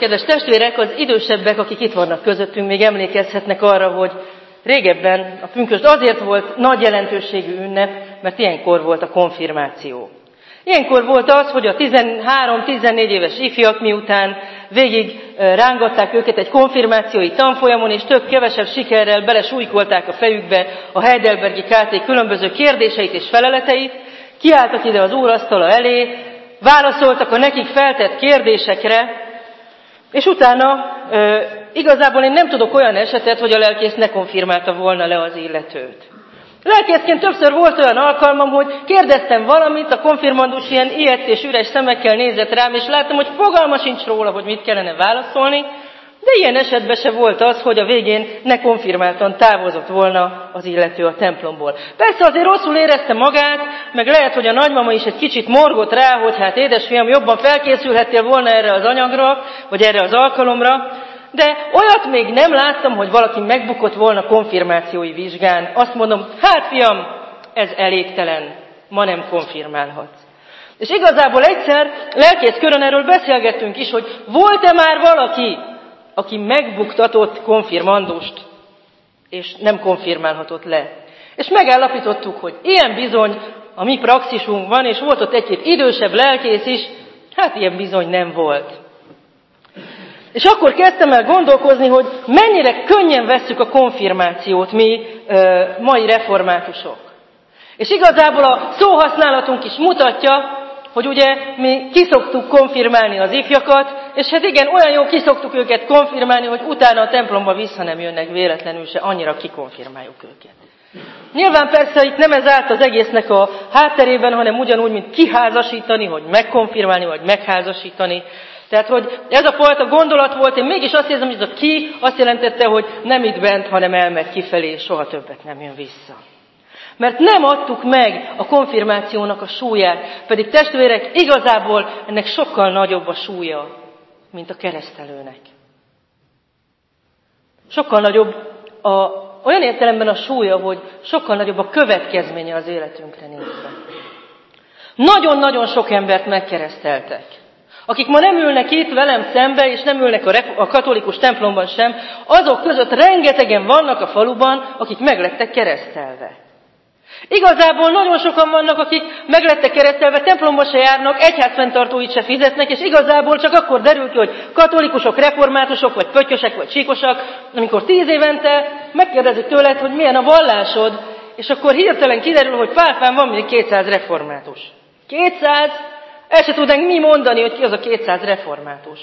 Kedves testvérek, az idősebbek, akik itt vannak közöttünk, még emlékezhetnek arra, hogy régebben a pünkösd azért volt nagy jelentőségű ünnep, mert ilyenkor volt a konfirmáció. Ilyenkor volt az, hogy a 13-14 éves ifjak miután végig rángatták őket egy konfirmációi tanfolyamon, és több-kevesebb sikerrel belesújkolták a fejükbe a Heidelbergi KT különböző kérdéseit és feleleteit, kiálltak ide az úrasztala elé, válaszoltak a nekik feltett kérdésekre, és utána igazából én nem tudok olyan esetet, hogy a lelkész ne konfirmálta volna le az illetőt. Lelkészként többször volt olyan alkalmam, hogy kérdeztem valamit, a konfirmandus ilyen ijedt és üres szemekkel nézett rám, és láttam, hogy fogalma sincs róla, hogy mit kellene válaszolni, de ilyen esetben se volt az, hogy a végén ne konfirmáltan távozott volna az illető a templomból. Persze azért rosszul érezte magát, meg lehet, hogy a nagymama is egy kicsit morgott rá, hogy hát édesfiam, jobban felkészülhettél volna erre az anyagra, vagy erre az alkalomra, de olyat még nem láttam, hogy valaki megbukott volna konfirmációi vizsgán. Azt mondom, hát fiam, ez elégtelen, ma nem konfirmálhatsz. És igazából egyszer lelkész körön erről beszélgettünk is, hogy volt-e már valaki, aki megbuktatott konfirmandust, és nem konfirmálhatott le. És megállapítottuk, hogy ilyen bizony a mi praxisunkban, és volt ott egy-két idősebb lelkész is, hát ilyen bizony nem volt. És akkor kezdtem el gondolkozni, hogy mennyire könnyen vesszük a konfirmációt mi mai reformátusok. És igazából a szóhasználatunk is mutatja, hogy ugye mi kiszoktuk konfirmálni az ifjakat, és hát igen, olyan jó kiszoktuk őket konfirmálni, hogy utána a templomba vissza nem jönnek véletlenül se, annyira kikonfirmáljuk őket. Nyilván persze itt nem ez állt az egésznek a hátterében, hanem ugyanúgy, mint kiházasítani, hogy megkonfirmálni, vagy megházasítani. Tehát, hogy ez a fajta gondolat volt, én mégis azt érzem, hogy ez a ki azt jelentette, hogy nem itt bent, hanem elmegy kifelé, és soha többet nem jön vissza. Mert nem adtuk meg a konfirmációnak a súlyát, pedig testvérek, igazából ennek sokkal nagyobb a súlya, mint a keresztelőnek. Sokkal nagyobb olyan értelemben a súlya, hogy sokkal nagyobb a következménye az életünkre nézve. Nagyon-nagyon sok embert megkereszteltek. Akik ma nem ülnek itt velem szembe, és nem ülnek a katolikus templomban sem, azok között rengetegen vannak a faluban, akik meglettek keresztelve. Igazából nagyon sokan vannak, akik meglettek keresztelve, templomba se járnak, egyházfenntartóit se fizetnek, és igazából csak akkor derül ki, hogy katolikusok, reformátusok, vagy pöttyösek, vagy csíkosak, amikor 10 évente megkérdezik tőled, hogy milyen a vallásod, és akkor hirtelen kiderül, hogy Pálfán van még 200 református. 200? El se tudnánk mi mondani, hogy ki az a 200 református.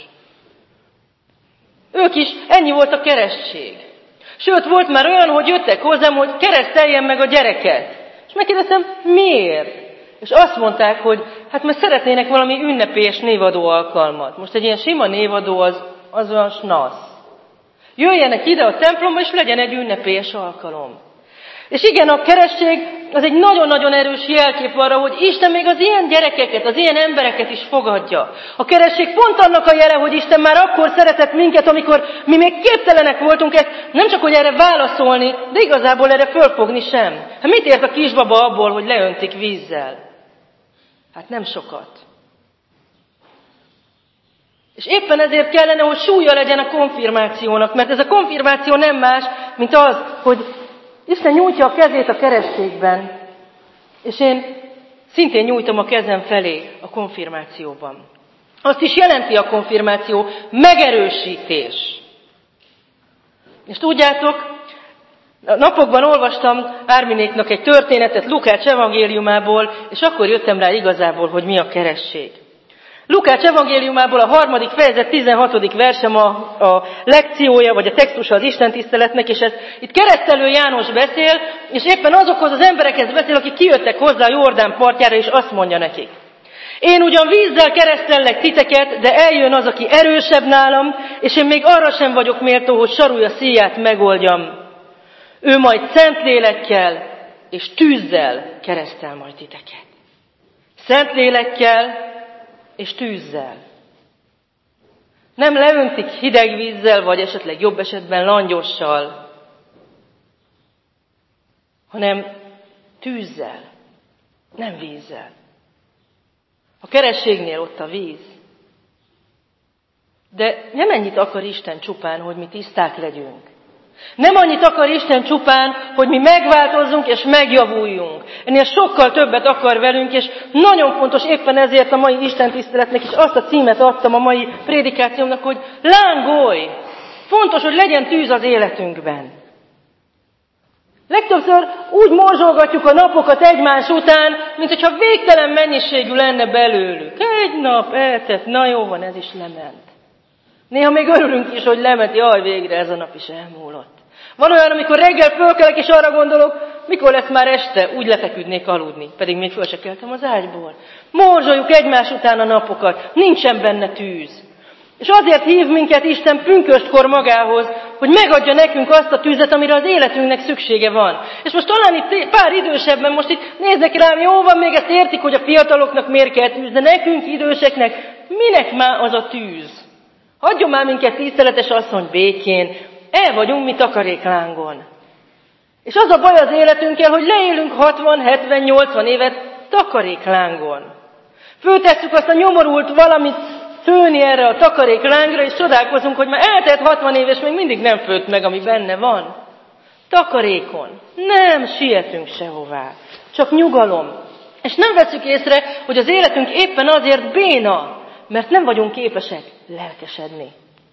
Ők is, ennyi volt a keresztség. Sőt, volt már olyan, hogy jöttek hozzám, hogy kereszteljem meg a gyereket. És megkérdeztem, miért? És azt mondták, hogy hát mert szeretnének valami ünnepélyes névadó alkalmat. Most egy ilyen sima névadó az olyan snasz. Jöjjenek ide a templomba, és legyen egy ünnepélyes alkalom. És igen, a keresztség az egy nagyon-nagyon erős jelkép arra, hogy Isten még az ilyen gyerekeket, az ilyen embereket is fogadja. A keresztség pont annak a jele, hogy Isten már akkor szeretett minket, amikor mi még képtelenek voltunk ezt, nem csak hogy erre válaszolni, de igazából erre fölfogni sem. Hát mit ért a kisbaba abból, hogy leöntik vízzel? Hát nem sokat. És éppen ezért kellene, hogy súlya legyen a konfirmációnak, mert ez a konfirmáció nem más, mint az, hogy Isten nyújtja a kezét a keresztségben, és én szintén nyújtom a kezem felé a konfirmációban. Azt is jelenti a konfirmáció megerősítés. És tudjátok, napokban olvastam Árminéknak egy történetet Lukács evangéliumából, és akkor jöttem rá igazából, hogy mi a keresztség. Lukács evangéliumából a 3. fejezet 16. versem a lekciója, vagy a textusa az istentiszteletnek, és ezt itt keresztelő János beszél, és éppen azokhoz az emberekhez beszél, akik kijöttek hozzá a Jordán partjára, és azt mondja nekik. Én ugyan vízzel keresztellek titeket, de eljön az, aki erősebb nálam, és én még arra sem vagyok méltó, hogy sarúja szíját megoldjam. Ő majd Szentlélekkel és tűzzel keresztel majd titeket. Szentlélekkel és tűzzel. Nem leöntik hideg vízzel, vagy esetleg jobb esetben langyossal, hanem tűzzel, nem vízzel. A kerességnél ott a víz. De nem ennyit akar Isten csupán, hogy mi tiszták legyünk. Nem annyit akar Isten csupán, hogy mi megváltozzunk és megjavuljunk. Ennél sokkal többet akar velünk, és nagyon fontos éppen ezért a mai Isten tiszteletnek is azt a címet adtam a mai prédikációmnak, hogy lángolj! Fontos, hogy legyen tűz az életünkben. Legtöbbször úgy morzsolgatjuk a napokat egymás után, mint hogyha végtelen mennyiségű lenne belőlük. Egy nap eltett, na jó van, ez is lement. Néha még örülünk is, hogy lement, jaj, végre ez a nap is elmúlott. Van olyan, amikor reggel fölkelek, és arra gondolok, mikor lesz már este, úgy lefeküdnék aludni, pedig még föl se keltem az ágyból. Morzsoljuk egymás után a napokat, nincsen benne tűz. És azért hív minket Isten pünköstkor magához, hogy megadja nekünk azt a tüzet, amire az életünknek szüksége van. És most talán itt pár idősebben, most itt néznek rám, jó van, még ezt értik, hogy a fiataloknak miért kell tűz, de nekünk időseknek minek már az a tűz? Hagyjon már minket, tiszteletes asszony, békén, el vagyunk mi takaréklángon. És az a baj az életünkkel, hogy leélünk 60, 70, 80 évet takaréklángon. Föltesszük azt a nyomorult valamit főni erre a takaréklángra, és csodálkozunk, hogy már eltelt 60 év, és még mindig nem főtt meg, ami benne van. Takarékon. Nem sietünk sehová. Csak nyugalom. És nem veszük észre, hogy az életünk éppen azért béna, mert nem vagyunk képesek lelkesedni.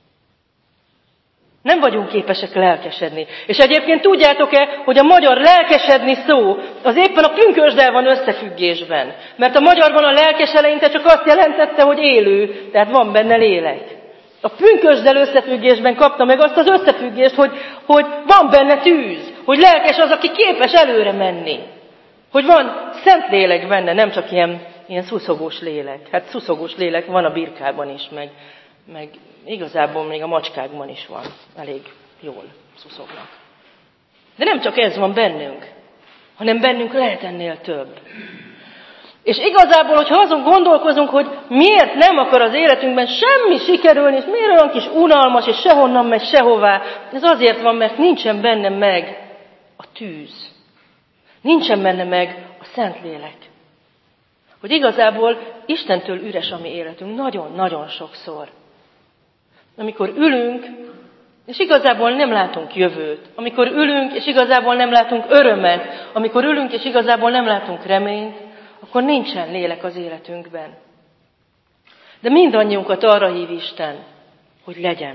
Nem vagyunk képesek lelkesedni. És egyébként tudjátok-e, hogy a magyar lelkesedni szó az éppen a pünkösddel van összefüggésben. Mert a magyarban a lelkes eleinte csak azt jelentette, hogy élő, tehát van benne lélek. A pünkösddel összefüggésben kapta meg azt az összefüggést, hogy van benne tűz, hogy lelkes az, aki képes előre menni. Hogy van szent lélek benne, nem csak ilyen szuszogós lélek. Hát szuszogós lélek van a birkában is, meg igazából még a macskákban is van. Elég jól szuszognak. De nem csak ez van bennünk, hanem bennünk lehet ennél több. És igazából, hogyha azon gondolkozunk, hogy miért nem akar az életünkben semmi sikerülni, és miért olyan kis unalmas, és sehonnan megy sehová, ez azért van, mert nincsen benne meg a tűz. Nincsen benne meg a Szentlélek. Hogy igazából Istentől üres a mi életünk nagyon-nagyon sokszor. Amikor ülünk, és igazából nem látunk jövőt. Amikor ülünk, és igazából nem látunk örömet. Amikor ülünk, és igazából nem látunk reményt, akkor nincsen lélek az életünkben. De mindannyiunkat arra hív Isten, hogy legyen.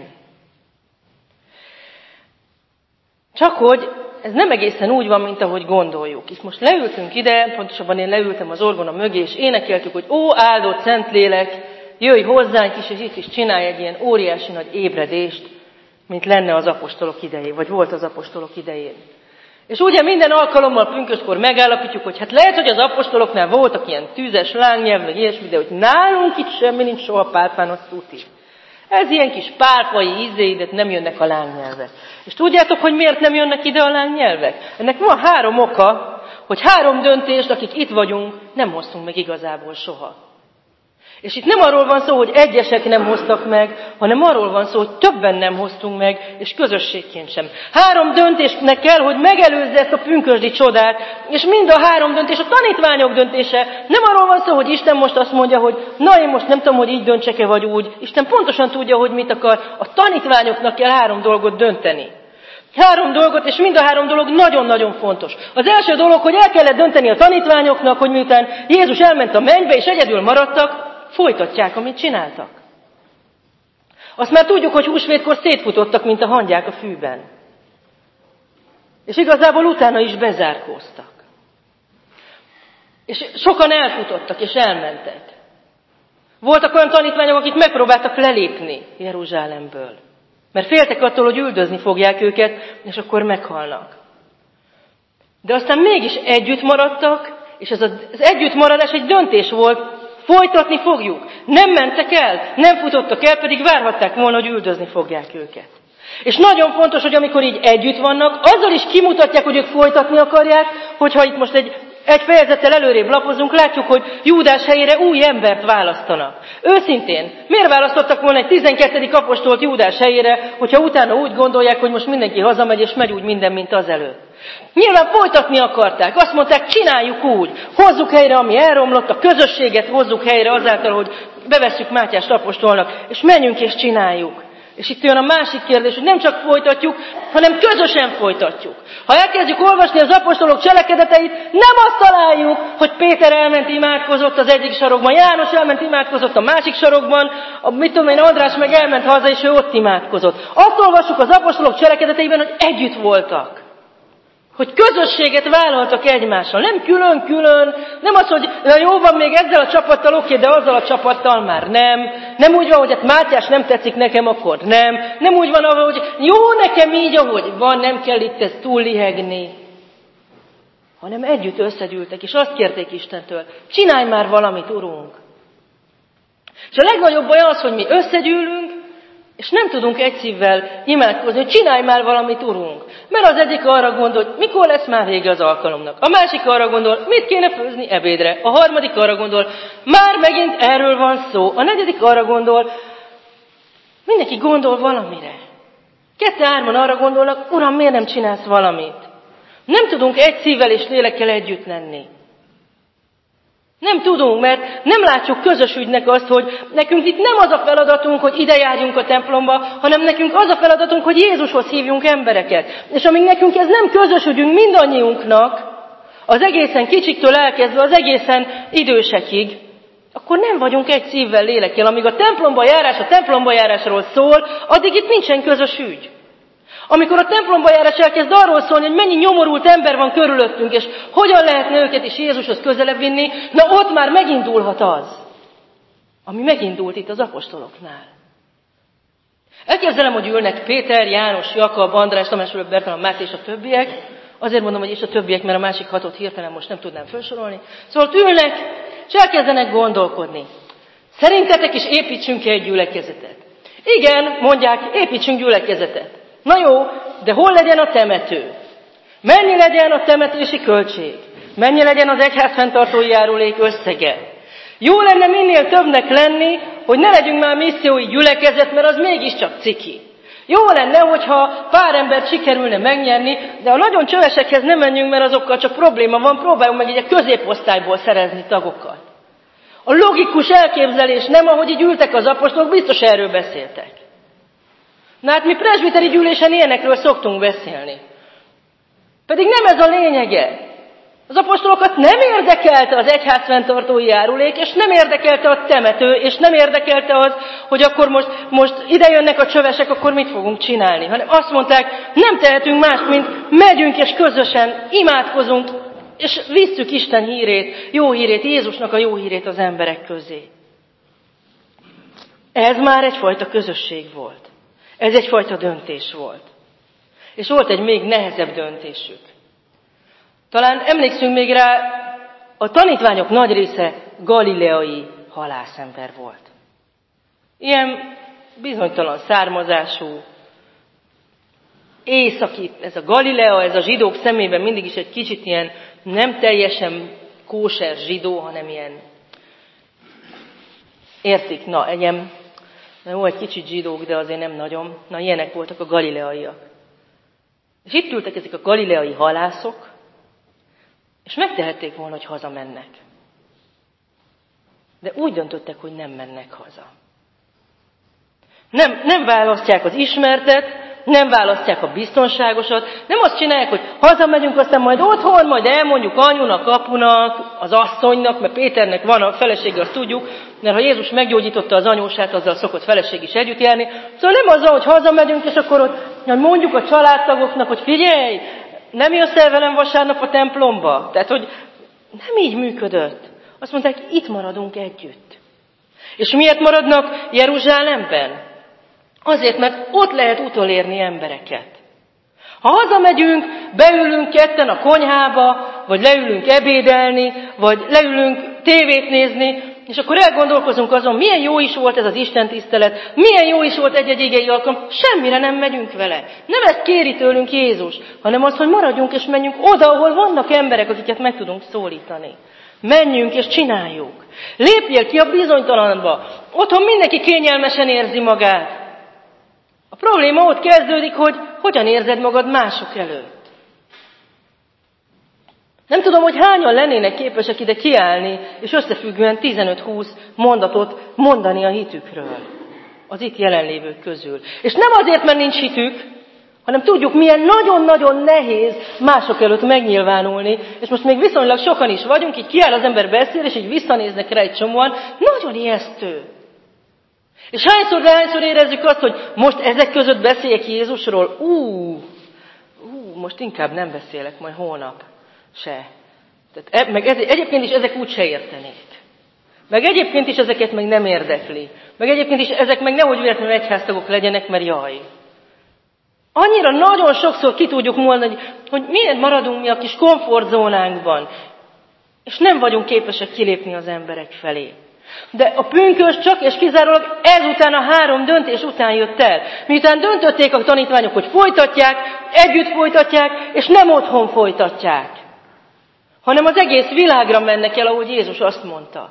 Csak hogy ez nem egészen úgy van, mint ahogy gondoljuk. Itt most leültünk ide, pontosabban én leültem az orgona mögé, és énekeltük, hogy ó, áldott Szentlélek, jöjj hozzánk is, és itt is csinálj egy ilyen óriási nagy ébredést, mint lenne az apostolok idején, vagy volt az apostolok idején. És ugye minden alkalommal pünköstkor megállapítjuk, hogy hát lehet, hogy az apostoloknál voltak ilyen tűzes lángnyelv, meg ilyesmi, de hogy nálunk itt semmi nincs, soha pálfán, azt tuti. Ez ilyen kis pálfai ide nem jönnek a lángnyelvek. És tudjátok, hogy miért nem jönnek ide a lángnyelvek? Ennek van 3 oka, hogy 3 döntést, akik itt vagyunk, nem hoztunk meg igazából soha. És itt nem arról van szó, hogy egyesek nem hoztak meg, hanem arról van szó, hogy többen nem hoztunk meg, és közösségként sem. 3 döntésnek kell, hogy megelőzze ezt a pünkösdi csodát, és mind a 3 döntés, a tanítványok döntése, nem arról van szó, hogy Isten most azt mondja, hogy na én most nem tudom, hogy így döntsek-e vagy úgy. Isten pontosan tudja, hogy mit akar. A tanítványoknak kell 3 dolgot dönteni. 3 dolgot, és mind a 3 dolog nagyon-nagyon fontos. Az első dolog, hogy el kellett dönteni a tanítványoknak, hogy miután Jézus elment a mennybe, és egyedül maradtak, folytatják, amit csináltak. Azt már tudjuk, hogy húsvétkor szétfutottak, mint a hangyák a fűben. És igazából utána is bezárkóztak. És sokan elfutottak, és elmentek. Voltak olyan tanítványok, akik megpróbáltak lelépni Jeruzsálemből. Mert féltek attól, hogy üldözni fogják őket, és akkor meghalnak. De aztán mégis együtt maradtak, és ez az együttmaradás egy döntés volt, folytatni fogjuk. Nem mentek el, nem futottak el, pedig várhatták volna, hogy üldözni fogják őket. És nagyon fontos, hogy amikor így együtt vannak, azzal is kimutatják, hogy ők folytatni akarják, hogyha itt most egy fejezettel előrébb lapozunk, látjuk, hogy Júdás helyére új embert választanak. Őszintén, miért választottak volna egy 12. apostolt Júdás helyére, hogyha utána úgy gondolják, hogy most mindenki hazamegy, és megy úgy minden, mint azelőtt? Nyilván folytatni akarták. Azt mondták, csináljuk úgy. Hozzuk helyre, ami elromlott, a közösséget hozzuk helyre azáltal, hogy bevesszük Mátyást apostolnak, és menjünk és csináljuk. És itt jön a másik kérdés, hogy nem csak folytatjuk, hanem közösen folytatjuk. Ha elkezdjük olvasni az apostolok cselekedeteit, nem azt találjuk, hogy Péter elment imádkozott az egyik sarokban, János elment imádkozott a másik sarokban, András meg elment haza, és ő ott imádkozott. Azt olvassuk az apostolok cselekedeteiben, hogy együtt voltak. Hogy közösséget vállaltak egymással, nem külön-külön, nem az, hogy jó van még ezzel a csapattal, oké, de azzal a csapattal már nem. Nem úgy van, hogy hát Mátyás nem tetszik nekem, akkor nem. Nem úgy van, hogy jó nekem így, ahogy van, nem kell itt ezt túl lihegni. Hanem együtt összegyűltek, és azt kérték Istentől, csinálj már valamit, Urunk. És a legnagyobb baj az, hogy mi összegyűlünk, és nem tudunk egy szívvel imádkozni, hogy csinálj már valamit, Urunk. Mert az egyik arra gondol, hogy mikor lesz már vége az alkalomnak. A másik arra gondol, mit kéne főzni ebédre. A harmadik arra gondol, már megint erről van szó. A negyedik arra gondol, mindenki gondol valamire. 2-3 arra gondolnak, Uram, miért nem csinálsz valamit? Nem tudunk egy szívvel és lélekkel együtt lenni. Nem tudunk, mert nem látjuk közös ügynek azt, hogy nekünk itt nem az a feladatunk, hogy ide járjunk a templomba, hanem nekünk az a feladatunk, hogy Jézushoz hívjunk embereket. És amíg nekünk ez nem közös ügyünk mindannyiunknak, az egészen kicsiktől elkezdve az egészen idősekig, akkor nem vagyunk egy szívvel, lélekkel. Amíg a templomba járásról szól, addig itt nincsen közös ügy. Amikor a templomba járás elkezd arról szólni, hogy mennyi nyomorult ember van körülöttünk, és hogyan lehetne őket is Jézushoz közelebb vinni, na ott már megindulhat az, ami megindult itt az apostoloknál. Elképzelem, hogy ülnek Péter, János, Jakab, András, Tamás, Bertalan, Máté és a többiek. Azért mondom, hogy és a többiek, mert a másik 6-ot hirtelen most nem tudnám felsorolni. Szóval ülnek, és elkezdenek gondolkodni. Szerintetek is építsünk egy gyülekezetet? Igen, mondják, építsünk gyülekezetet. Na jó, de hol legyen a temető? Mennyi legyen a temetési költség? Mennyi legyen az egyházfenntartói járulék összege? Jó lenne minél többnek lenni, hogy ne legyünk már missziói gyülekezet, mert az mégiscsak ciki. Jó lenne, hogyha pár embert sikerülne megnyerni, de a nagyon csövesekhez nem menjünk, mert azokkal csak probléma van, próbáljunk meg így a középosztályból szerezni tagokat. A logikus elképzelés nem, ahogy így ültek az apostolok, biztos erről beszéltek. Na hát mi presbiteri gyűlésen ilyenekről szoktunk beszélni. Pedig nem ez a lényege. Az apostolokat nem érdekelte az egyházfenntartói járulék, és nem érdekelte a temető, és nem érdekelte az, hogy akkor most ide jönnek a csövesek, akkor mit fogunk csinálni. Hanem azt mondták, nem tehetünk más, mint megyünk és közösen imádkozunk, és visszük Isten hírét, jó hírét, Jézusnak a jó hírét az emberek közé. Ez már egyfajta közösség volt. Ez egyfajta döntés volt. És volt egy még nehezebb döntésük. Talán emlékszünk még rá, a tanítványok nagy része galileai halászember volt. Ilyen bizonytalan származású, északi, ez a Galilea, ez a zsidók szemében mindig is egy kicsit ilyen nem teljesen kóser zsidó, hanem ilyen, értik, jó, egy kicsit zsidók, de azért nem nagyon. Na, ilyenek voltak a galileaiak. És itt ültek ezek a galileai halászok, és megtehették volna, hogy hazamennek. De úgy döntöttek, hogy nem mennek haza. Nem választják az ismertet, nem választják a biztonságosat, nem azt csinálják, hogy hazamegyünk, aztán majd otthon, majd elmondjuk anyunak, apunak, az asszonynak, mert Péternek van a felesége, azt tudjuk, mert ha Jézus meggyógyította az anyósát, azzal szokott feleség is együtt járni. Szóval nem azzal, hogy hazamegyünk, és akkor ott mondjuk a családtagoknak, hogy figyelj, nem jössz el velem vasárnap a templomba. Tehát, hogy nem így működött. Azt mondták, itt maradunk együtt. És miért maradnak Jeruzsálemben? Azért, mert ott lehet utolérni embereket. Ha hazamegyünk, beülünk ketten a konyhába, vagy leülünk ebédelni, vagy leülünk tévét nézni, és akkor elgondolkozunk azon, milyen jó is volt ez az istentisztelet, milyen jó is volt egy-egy igei alkalom, semmire nem megyünk vele. Nem ezt kéri tőlünk Jézus, hanem az, hogy maradjunk és menjünk oda, ahol vannak emberek, akiket meg tudunk szólítani. Menjünk és csináljuk. Lépjél ki a bizonytalanba. Otthon mindenki kényelmesen érzi magát. A probléma ott kezdődik, hogy hogyan érzed magad mások előtt. Nem tudom, hogy hányan lennének képesek ide kiállni, és összefüggően 15-20 mondatot mondani a hitükről az itt jelenlévők közül. És nem azért, mert nincs hitük, hanem tudjuk, milyen nagyon-nagyon nehéz mások előtt megnyilvánulni, és most még viszonylag sokan is vagyunk, így kiáll az ember beszél, és így visszanéznek rá egy csomóan, nagyon ijesztő. És hányszor érezzük azt, hogy most ezek között beszéljek Jézusról, most inkább nem beszélek, majd holnap se. Tehát, egyébként is ezek úgy se értenék. Meg egyébként is ezeket meg nem érdekli. Meg egyébként is ezek meg nehogy véletlenül egyháztagok legyenek, mert jaj. Annyira nagyon sokszor ki tudjuk mondani, hogy miért maradunk mi a kis komfortzónánkban, és nem vagyunk képesek kilépni az emberek felé. De a pünkösd csak és kizárólag ezután a 3 döntés után jött el. Miután döntötték a tanítványok, hogy folytatják, együtt folytatják, és nem otthon folytatják, hanem az egész világra mennek el, ahogy Jézus azt mondta.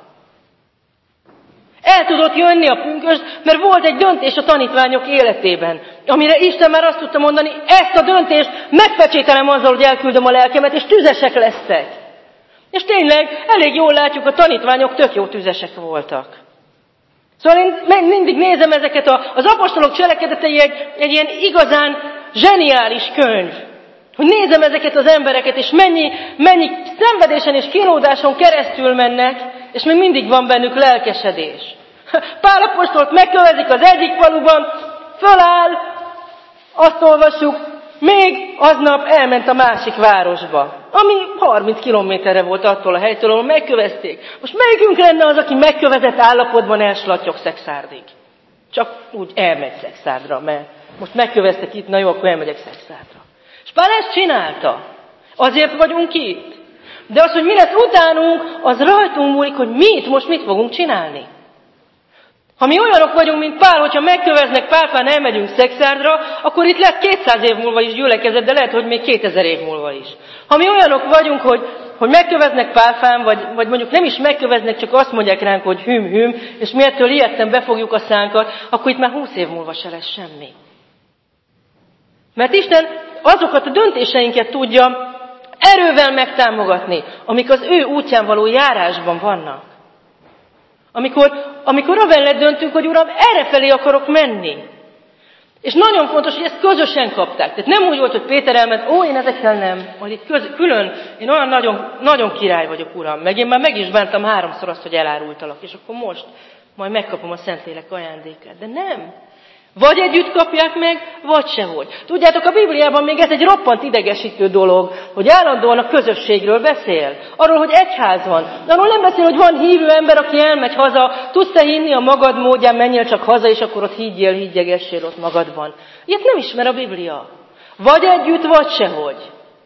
El tudott jönni a pünkösd, mert volt egy döntés a tanítványok életében, amire Isten már azt tudta mondani, ezt a döntést megpecsételem azzal, hogy elküldöm a lelkemet, és tüzesek lesztek. És tényleg elég jól látjuk, a tanítványok tök jó tüzesek voltak. Szóval én mindig nézem ezeket az apostolok cselekedetei egy ilyen igazán zseniális könyv. Hogy nézem ezeket az embereket, és mennyi szenvedésen és kínlódáson keresztül mennek, és még mindig van bennük lelkesedés. Pál apostolt megkövezik az egyik faluban, föláll, azt olvassuk, még aznap elment a másik városba, ami 30 kilométerre volt attól a helytől, ahol megkövezték. Most melyikünk lenne az, aki megkövezett állapotban elslatyog Szekszárdig? Csak úgy elmegy Szekszárdra, mert most megköveztek itt, na jó, akkor elmegyek Szekszárdra. És Pál ezt csinálta. Azért vagyunk itt. De az, hogy mi lesz utánunk, az rajtunk múlik, hogy mit fogunk csinálni. Ha mi olyanok vagyunk, mint Pál, hogyha megköveznek Pálfán, elmegyünk Szekszárdra, akkor itt lesz 200 év múlva is gyülekezet, de lehet, hogy még 2000 év múlva is. Ha mi olyanok vagyunk, hogy megköveznek Pálfán, vagy mondjuk nem is megköveznek, csak azt mondják ránk, hogy hüm, és mi ettől ilyetten befogjuk a szánkat, akkor itt már 20 év múlva se lesz semmi. Mert Isten azokat a döntéseinket tudja erővel megtámogatni, amik az ő útján való járásban vannak. Amikor amellett döntünk, hogy Uram, errefelé akarok menni. És nagyon fontos, hogy ezt közösen kapták. Tehát nem úgy volt, hogy Péter elment, én ezekkel nem, majd itt külön, én olyan nagyon, nagyon király vagyok, Uram, meg én már meg is bántam 3-szor azt, hogy elárultalak, és akkor most majd megkapom a Szentlélek ajándékát. De nem. Vagy együtt kapják meg, vagy sehogy. Tudjátok, a Bibliában még ez egy roppant idegesítő dolog, hogy állandóan a közösségről beszél. Arról, hogy egyház van. Arról nem beszél, hogy van hívő ember, aki elmegy haza, tudsz-e hinni a magad módján, menjél csak haza, és akkor ott higgyegessél ott magadban. Ilyet nem ismer a Biblia. Vagy együtt, vagy sehogy.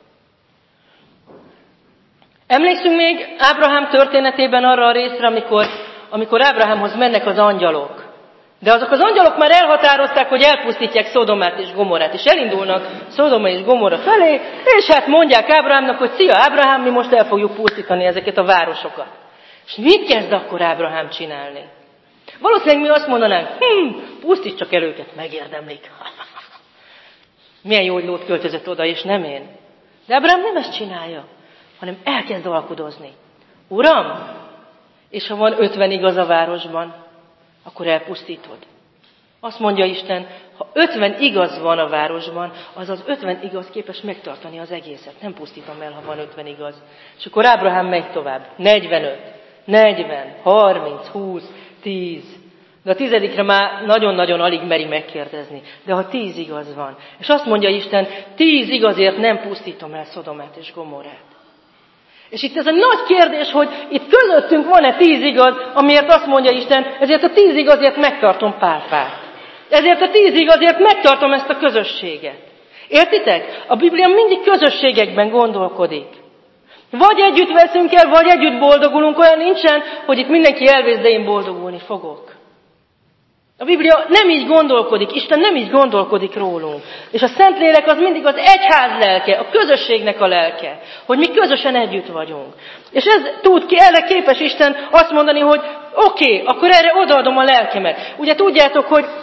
Emlékszünk még Ábrahám történetében arra a részre, amikor Ábrahámhoz mennek az angyalok. De azok az angyalok már elhatározták, hogy elpusztítják Szodomát és Gomorrát, és elindulnak Szodoma és Gomorra felé, és hát mondják Ábrahámnak, hogy szia Ábrahám, mi most el fogjuk pusztítani ezeket a városokat. És mit kezd akkor Ábrahám csinálni? Valószínűleg mi azt mondanánk, pusztíts csak el őket, megérdemlik. Milyen jó, hogy Lót költözött oda, és nem én. De Ábrahám nem ezt csinálja, hanem elkezd alkudozni. Uram, és ha van 50 igaz a városban, akkor elpusztítod. Azt mondja Isten, ha 50 igaz van a városban, az az 50 igaz képes megtartani az egészet. Nem pusztítom el, ha van 50 igaz. És akkor Ábrahám megy tovább. 45, 40, 30, 20, 10. De a 10-re már nagyon-nagyon alig meri megkérdezni. De ha 10 igaz van. És azt mondja Isten, 10 igazért nem pusztítom el Szodomát és Gomorrát. És itt ez egy nagy kérdés, hogy itt közöttünk van-e 10 igaz, amiért azt mondja Isten, ezért a 10 igazért megtartom Pálfát. Ezért a 10 igazért megtartom ezt a közösséget. Értitek? A Biblia mindig közösségekben gondolkodik. Vagy együtt veszünk el, vagy együtt boldogulunk, olyan nincsen, hogy itt mindenki elvész, de én boldogulni fogok. A Biblia nem így gondolkodik, Isten nem így gondolkodik rólunk. És a Szentlélek az mindig az egyház lelke, a közösségnek a lelke, hogy mi közösen együtt vagyunk. És erre képes Isten azt mondani, hogy oké, akkor erre odaadom a lelkemet. Ugye tudjátok, hogy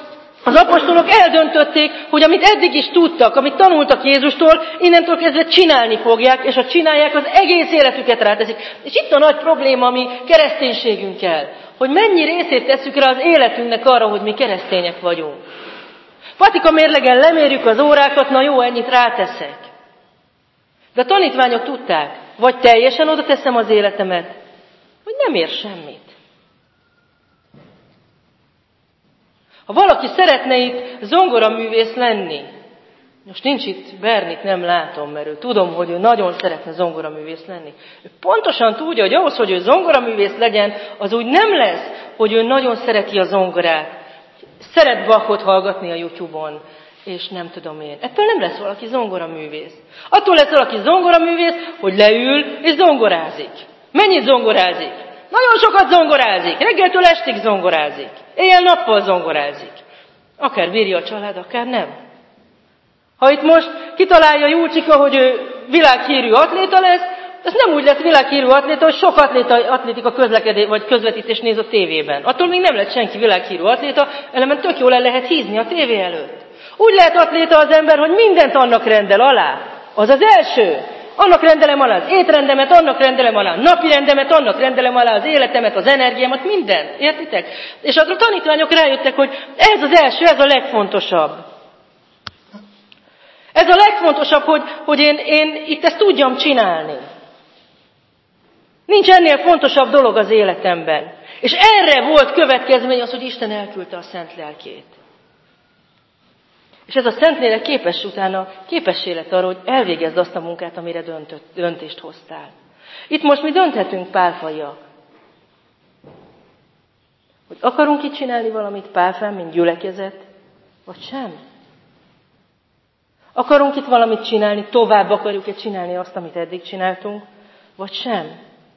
Az apostolok eldöntötték, hogy amit eddig is tudtak, amit tanultak Jézustól, innentől kezdve csinálni fogják, és ha csinálják, az egész életüket ráteszik. És itt a nagy probléma a mi kereszténységünkkel, hogy mennyi részét tesszük rá az életünknek arra, hogy mi keresztények vagyunk. Patika mérlegen lemérjük az órákat, na jó, ennyit ráteszek. De a tanítványok tudták, vagy teljesen oda teszem az életemet, vagy nem ér semmit. Ha valaki szeretne itt zongoraművész lenni, most nincs itt Bernit, nem látom, mert tudom, hogy ő nagyon szeretne zongoraművész lenni. Ő pontosan tudja, hogy ahhoz, hogy ő zongoraművész legyen, az úgy nem lesz, hogy ő nagyon szereti a zongorát. Szeret Bachot hallgatni a YouTube-on, és nem tudom én. Ettől nem lesz valaki zongoraművész. Attól lesz valaki zongoraművész, hogy leül és zongorázik. Mennyit zongorázik? Nagyon sokat zongorázik. Reggeltől estig zongorázik. Éjjel-nappal zongorázik. Akár bírja a család, akár nem. Ha itt most kitalálja Júlcsika, hogy ő világhírű atléta lesz, ez nem úgy lesz világhírű atléta, hogy sok atlétika közlekedés vagy közvetítés néz a tévében. Attól még nem lett senki világhírű atléta, ellenben tök jól el lehet hízni a tévé előtt. Úgy lehet atléta az ember, hogy mindent annak rendel alá. Az az első. Annak rendelem alá az étrendemet, annak rendelem alá a napi rendemet, annak rendelem alá az életemet, az energiámat, mindent. Értitek? És a tanítványok rájöttek, hogy ez az első, ez a legfontosabb. Ez a legfontosabb, hogy én itt ezt tudjam csinálni. Nincs ennél fontosabb dolog az életemben. És erre volt következmény az, hogy Isten elküldte a Szent Lelkét. És ez a Szentlélek képessé lett arra, hogy elvégezd azt a munkát, amire döntést hoztál. Itt most mi dönthetünk pálfaiak. Hogy akarunk itt csinálni valamit pálfán, mint gyülekezet, vagy sem? Akarunk itt valamit csinálni, tovább akarjuk-e csinálni azt, amit eddig csináltunk, vagy sem?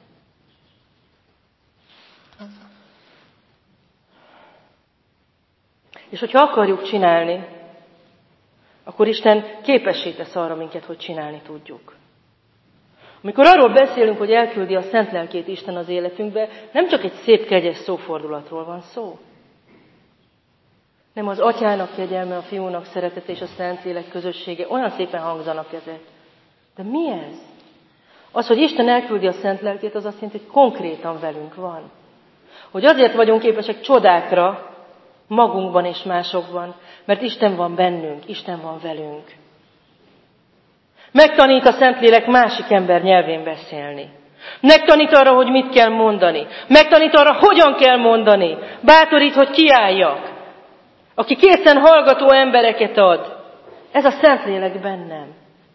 És hogyha akarjuk csinálni, akkor Isten képessé tesz arra minket, hogy csinálni tudjuk. Amikor arról beszélünk, hogy elküldi a Szent Lelkét Isten az életünkbe, nem csak egy szép, kegyes szófordulatról van szó. Nem az Atyának kegyelme, a Fiúnak szeretete és a Szentlélek közössége. Olyan szépen hangzanak ezek. De mi ez? Az, hogy Isten elküldi a Szent Lelkét, az azt jelenti, hogy konkrétan velünk van. Hogy azért vagyunk képesek csodákra, magunkban és másokban, mert Isten van bennünk, Isten van velünk. Megtanít a Szentlélek másik ember nyelvén beszélni. Megtanít arra, hogy mit kell mondani. Megtanít arra, hogyan kell mondani. Bátorít, hogy kiálljak. Aki készen hallgató embereket ad. Ez a Szentlélek bennem.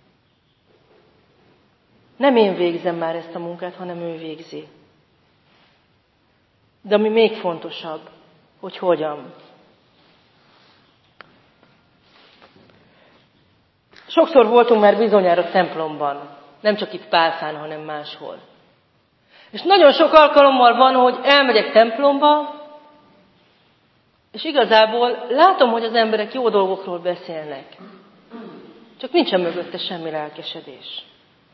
Nem én végzem már ezt a munkát, hanem ő végzi. De ami még fontosabb, hogy hogyan. Sokszor voltunk már bizonyára templomban, nem csak itt Pálfán, hanem máshol. És nagyon sok alkalommal van, hogy elmegyek templomba, és igazából látom, hogy az emberek jó dolgokról beszélnek. Csak nincsen mögötte semmi lelkesedés.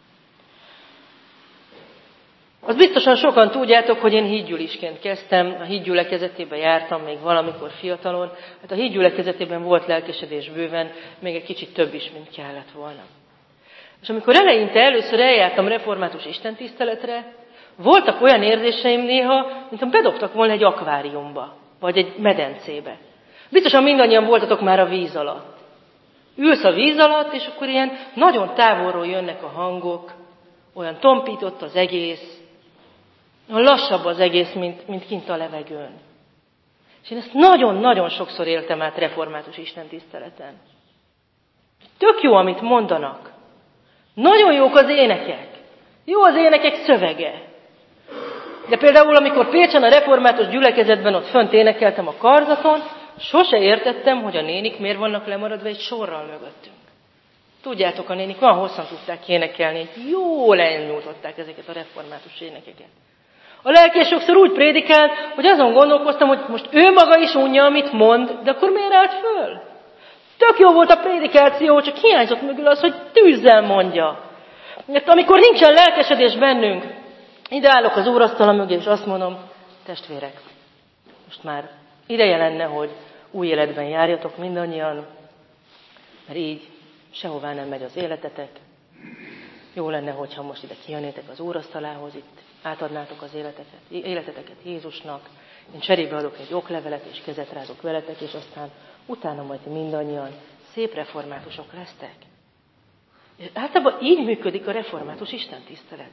Az biztosan sokan tudjátok, hogy én hídgyülisként kezdtem, a hídgyülekezetében jártam még valamikor fiatalon. Hát a hídgyülekezetében volt lelkesedés bőven, még egy kicsit több is, mint kellett volna. És amikor eleinte először eljártam református istentiszteletre, voltak olyan érzéseim néha, mintha bedobtak volna egy akváriumba, vagy egy medencébe. Biztosan mindannyian voltatok már a víz alatt. Ülsz a víz alatt, és akkor ilyen nagyon távolról jönnek a hangok, olyan tompított az egész, lassabb az egész, mint kint a levegőn. És én ezt nagyon-nagyon sokszor éltem át református istentiszteleten. Tök jó, amit mondanak. Nagyon jók az énekek. Jó az énekek szövege. De például, amikor Pécsen a református gyülekezetben ott fönt énekeltem a karzaton, sose értettem, hogy a nénik miért vannak lemaradva egy sorral mögöttünk. Tudjátok, a nénik van hosszan tudták énekelni, jól elnyújtották ezeket a református énekeket. A lelki sokszor úgy prédikált, hogy azon gondolkoztam, hogy most ő maga is unja, amit mond, de akkor miért állt föl? Tök jó volt a prédikáció, csak hiányzott mögül az, hogy tűzzel mondja. Mert amikor nincsen lelkesedés bennünk, ide állok az úrasztala mögé, és azt mondom, testvérek, most már ideje lenne, új életben járjatok mindannyian, mert így sehová nem megy az életetek. Jó lenne, hogyha most ide kijönnétek az úrasztalához, itt átadnátok az életeteket Jézusnak. Én cserébe adok egy oklevelet, és kezet rázok veletek, és aztán utána majd mindannyian szép reformátusok lesztek. És általában így működik a református istentisztelet.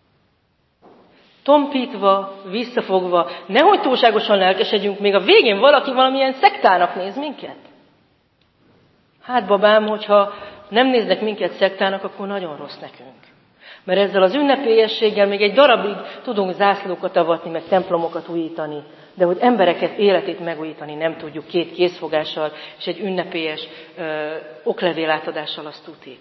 Tompítva, visszafogva, nehogy túlságosan lelkesedjünk, még a végén valaki valamilyen szektának néz minket. Hát babám, hogyha nem néznek minket szektának, akkor nagyon rossz nekünk. Mert ezzel az ünnepélyességgel még egy darabig tudunk zászlókat avatni, meg templomokat újítani, de hogy embereket életét megújítani nem tudjuk 2 kézfogással és egy ünnepélyes oklevélátadással, azt tuti.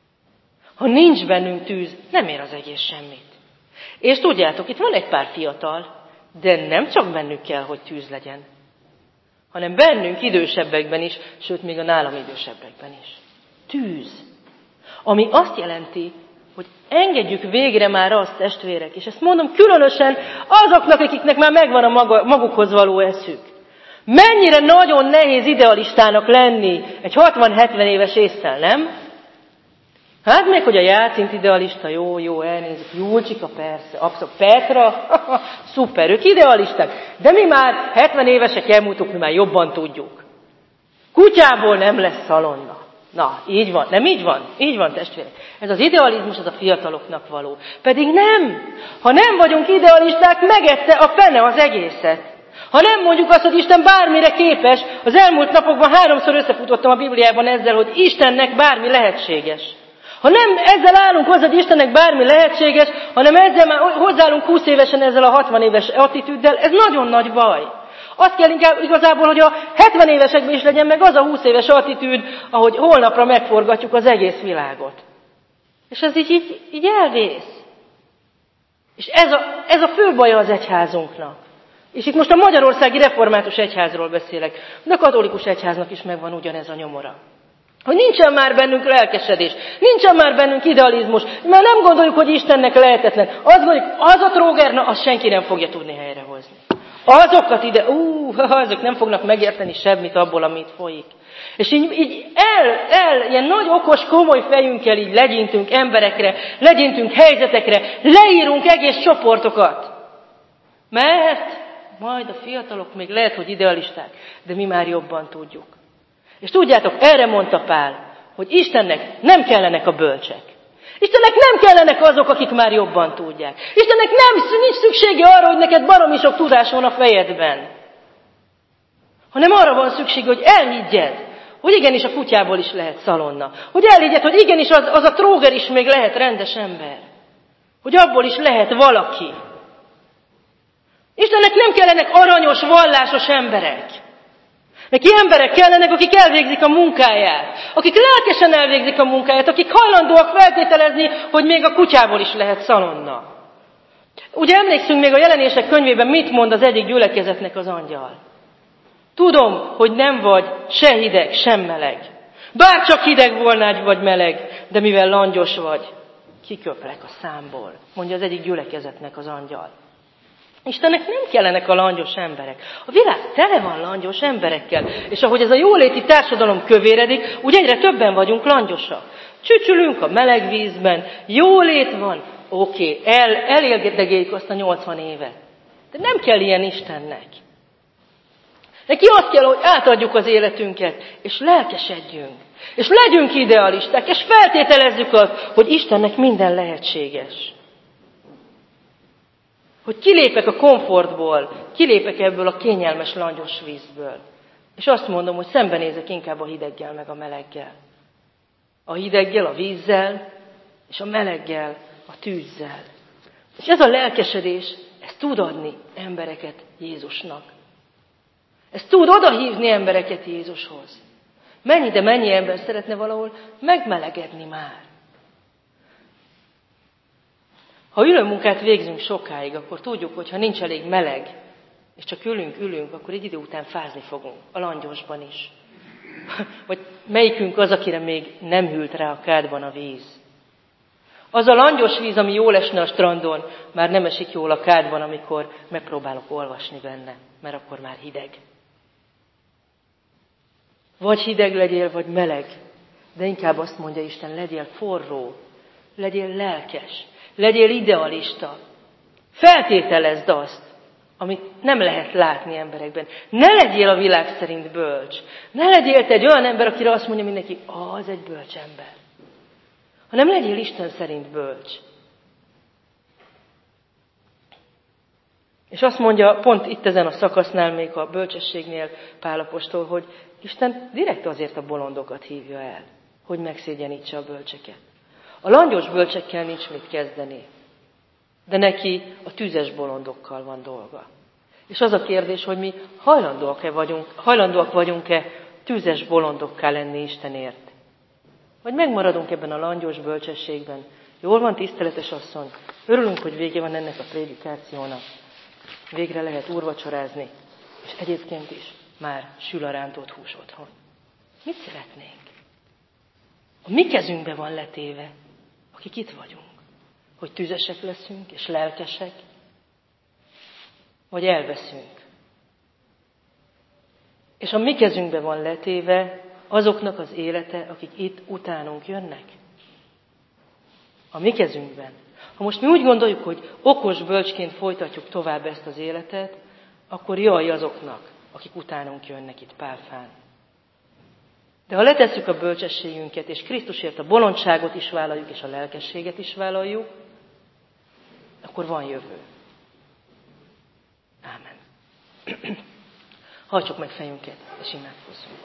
Ha nincs bennünk tűz, nem ér az egész semmit. És tudjátok, itt van egy pár fiatal, de nem csak bennük kell, hogy tűz legyen, hanem bennünk idősebbekben is, sőt, még a nálam idősebbekben is. Tűz. Ami azt jelenti, hogy engedjük végre már azt, testvérek, és ezt mondom különösen azoknak, akiknek már megvan a magukhoz való eszük. Mennyire nagyon nehéz idealistának lenni egy 60-70 éves ésszel, nem? Hát még, hogy a Jácint idealista, jó, elnézzük, Júlcsika persze, abszolút, Petra, szuper, ők idealisták, de mi már 70 évesek elmúltuk, mi már jobban tudjuk. Kutyából nem lesz szalonna. Na, így van, nem így van? Így van, testvérek. Ez az idealizmus, az a fiataloknak való. Pedig nem. Ha nem vagyunk idealisták, megette a fene az egészet. Ha nem mondjuk azt, hogy Isten bármire képes, az elmúlt napokban 3-szor összefutottam a Bibliában ezzel, hogy Istennek bármi lehetséges. Ha nem ezzel állunk hozzá, hogy Istennek bármi lehetséges, hanem ezzel már hozzáállunk 20 évesen ezzel a 60 éves attitűddel, ez nagyon nagy baj. Azt kell inkább igazából, hogy a 70 évesekben is legyen meg az a 20 éves attitűd, ahogy holnapra megforgatjuk az egész világot. És ez így elvész. És ez a fő baja az egyházunknak. És itt most a Magyarországi Református Egyházról beszélek, de a katolikus egyháznak is megvan ugyanez a nyomora. Hogy nincsen már bennünk lelkesedés, nincsen már bennünk idealizmus, mert nem gondoljuk, hogy Istennek lehetetlen. Azt gondoljuk, az a trógerna, azt senki nem fogja tudni helyrehozni. Azokat azok nem fognak megérteni semmit abból, amit folyik. És így ilyen nagy okos, komoly fejünkkel így legyintünk emberekre, legyintünk helyzetekre, leírunk egész csoportokat. Mert majd a fiatalok még lehet, hogy idealisták, de mi már jobban tudjuk. És tudjátok, erre mondta Pál, hogy Istennek nem kellenek a bölcsek. Istennek nem kellenek azok, akik már jobban tudják. Istennek nincs szüksége arra, hogy neked baromi sok tudás van a fejedben. Hanem arra van szükség, hogy elhiggyed, hogy igenis a kutyából is lehet szalonna. Hogy elhiggyed, hogy igenis az a tróger is még lehet rendes ember. Hogy abból is lehet valaki. Istennek nem kellenek aranyos, vallásos emberek. Neki emberek kellenek, akik elvégzik a munkáját, akik lelkesen elvégzik a munkáját, akik hajlandóak feltételezni, hogy még a kutyából is lehet szalonna. Ugye emlékszünk még a Jelenések könyvében, mit mond az egyik gyülekezetnek az angyal? Tudom, hogy nem vagy se hideg, sem meleg. Bár csak hideg volnál, vagy meleg, de mivel langyos vagy, kiköplek a számból, mondja az egyik gyülekezetnek az angyal. Istennek nem kellenek a langyos emberek. A világ tele van langyos emberekkel. És ahogy ez a jóléti társadalom kövéredik, úgy egyre többen vagyunk langyosak. Csücsülünk a meleg vízben, jólét van, oké, elérgedegeljük azt a 80 évet. De nem kell ilyen Istennek. Neki azt kell, hogy átadjuk az életünket, és lelkesedjünk. És legyünk idealisták, és feltételezzük azt, hogy Istennek minden lehetséges. Hogy kilépek a komfortból, kilépek ebből a kényelmes langyos vízből. És azt mondom, hogy szembenézek inkább a hideggel meg a meleggel. A hideggel, a vízzel, és a meleggel, a tűzzel. És ez a lelkesedés, ez tud adni embereket Jézusnak. Ez tud odahívni embereket Jézushoz. Mennyi ember szeretne valahol megmelegedni már. Ha ülőmunkát végzünk sokáig, akkor tudjuk, hogy ha nincs elég meleg, és csak ülünk, akkor egy idő után fázni fogunk, a langyosban is. Vagy melyikünk az, akire még nem hűlt rá a kádban a víz. Az a langyos víz, ami jól esne a strandon, már nem esik jól a kádban, amikor megpróbálok olvasni benne, mert akkor már hideg. Vagy hideg legyél, vagy meleg. De inkább azt mondja Isten, legyél forró, legyél lelkes, legyél idealista. Feltételezd azt, amit nem lehet látni emberekben. Ne legyél a világ szerint bölcs. Ne legyél te egy olyan ember, akire azt mondja mindenki, az egy bölcs ember. Hanem legyél Isten szerint bölcs. És azt mondja, pont itt ezen a szakasznál, még a bölcsességnél Pál apostol, hogy Isten direkt azért a bolondokat hívja el, hogy megszégyenítse a bölcseket. A langyos bölcsekkel nincs mit kezdeni, de neki a tüzes bolondokkal van dolga. És az a kérdés, hogy mi hajlandóak vagyunk-e tüzes bolondokká lenni Istenért? Vagy megmaradunk ebben a langyos bölcsességben? Jól van, tiszteletes asszony, örülünk, hogy vége van ennek a prédikációnak. Végre lehet úrvacsorázni, és egyébként is már sül a rántott hús otthon. Mit szeretnénk? A mi kezünkbe van letéve, akik itt vagyunk, hogy tüzesek leszünk és lelkesek, vagy elveszünk. És a mi kezünkbe van letéve azoknak az élete, akik itt utánunk jönnek. A mi kezünkben. Ha most mi úgy gondoljuk, hogy okos bölcsként folytatjuk tovább ezt az életet, akkor jaj azoknak, akik utánunk jönnek itt Pálfán. De ha letesszük a bölcsességünket, és Krisztusért a bolondságot is vállaljuk, és a lelkességet is vállaljuk, akkor van jövő. Ámen. Hajtsuk meg fejünket, és imádkozzunk.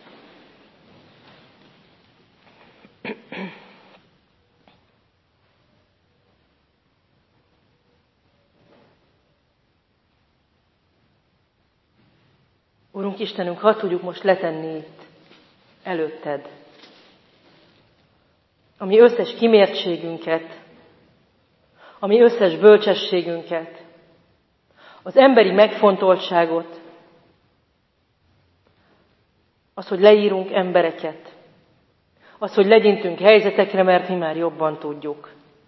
Urunk Istenünk, hadd tudjuk most letenni itt előtted a mi összes kimértségünket, a mi összes bölcsességünket, az emberi megfontoltságot, az, hogy leírunk embereket, az, hogy legyintünk helyzetekre, mert mi már jobban tudjuk.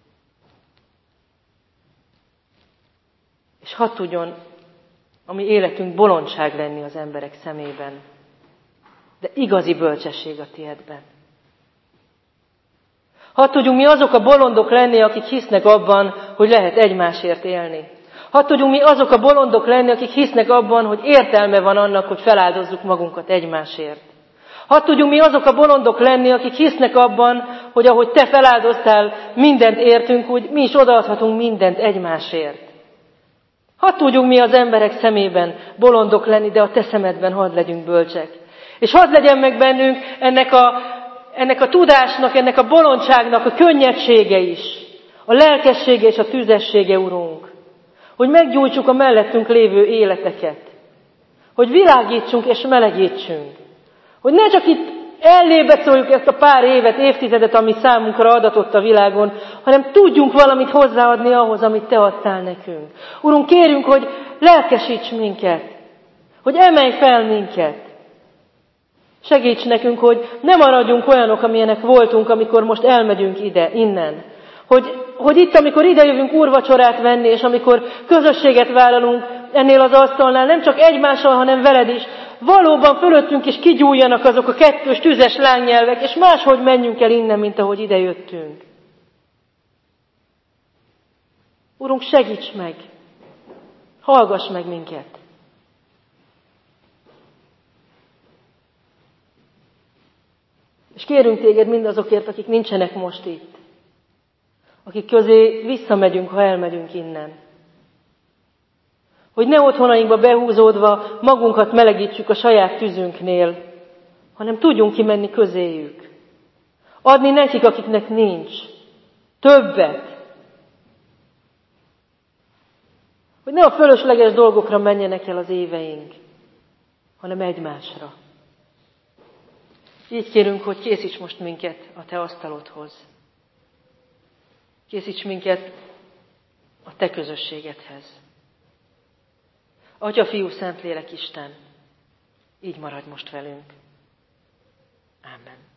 És hadd tudjon a mi életünk bolondság lenni az emberek szemében, de igazi bölcsesség a tiédben. Hadd tudjunk mi azok a bolondok lenni, akik hisznek abban, hogy lehet egymásért élni. Hadd tudjunk mi azok a bolondok lenni, akik hisznek abban, hogy értelme van annak, hogy feláldozzuk magunkat egymásért. Hadd tudjunk mi azok a bolondok lenni, akik hisznek abban, hogy ahogy te feláldoztál mindent értünk, úgy mi is odaadhatunk mindent egymásért. Hadd tudjunk mi az emberek szemében bolondok lenni, de a te szemedben hadd legyünk bölcsek. És hadd legyen meg bennünk ennek a tudásnak, ennek a bolondságnak a könnyedsége is, a lelkessége és a tüzessége, Urunk. Hogy meggyújtsuk a mellettünk lévő életeket. Hogy világítsunk és melegítsünk. Hogy ne csak itt ellébecoljuk ezt a pár évet, évtizedet, ami számunkra adatott a világon, hanem tudjunk valamit hozzáadni ahhoz, amit te adtál nekünk. Urunk, kérünk, hogy lelkesíts minket, hogy emelj fel minket. Segíts nekünk, hogy ne maradjunk olyanok, amilyenek voltunk, amikor most elmegyünk innen. Hogy itt, amikor idejövünk úrvacsorát venni, és amikor közösséget vállalunk ennél az asztalnál, nem csak egymással, hanem veled is, valóban fölöttünk is kigyújjanak azok a kettős tüzes lángnyelvek, és máshogy menjünk el innen, mint ahogy idejöttünk. Urunk, segíts meg! Hallgass meg minket! És kérünk téged mindazokért, akik nincsenek most itt. Akik közé visszamegyünk, ha elmegyünk innen. Hogy ne otthonainkba behúzódva magunkat melegítsük a saját tüzünknél, hanem tudjunk kimenni közéjük. Adni nekik, akiknek nincs. Többet. Hogy ne a fölösleges dolgokra menjenek el az éveink, hanem egymásra. Így kérünk, hogy készíts most minket a te asztalodhoz. Készíts minket a te közösségedhez. Atya, Fiú, Szentlélek, Isten, így maradj most velünk. Ámen.